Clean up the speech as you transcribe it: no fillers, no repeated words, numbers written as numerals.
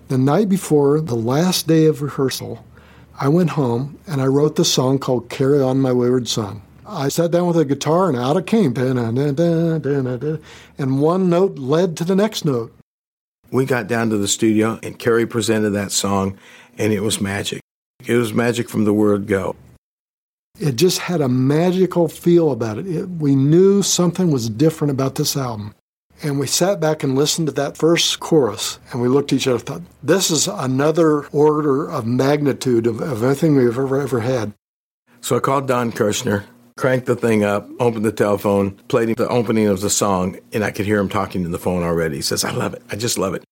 The night before the last day of rehearsal, I went home and I wrote the song called Carry On My Wayward Son. I sat down with a guitar and out it came. And one note led to the next note. We got down to the studio and Kerry presented that song and it was magic. It was magic from the word go. It just had a magical feel about it. We knew something was different about this album. And we sat back and listened to that first chorus, and we looked at each other and thought, this is another order of magnitude of anything we've ever had. So I called Don Kirshner, cranked the thing up, opened the telephone, played the opening of the song, and I could hear him talking to the phone already. He says, I love it. I just love it.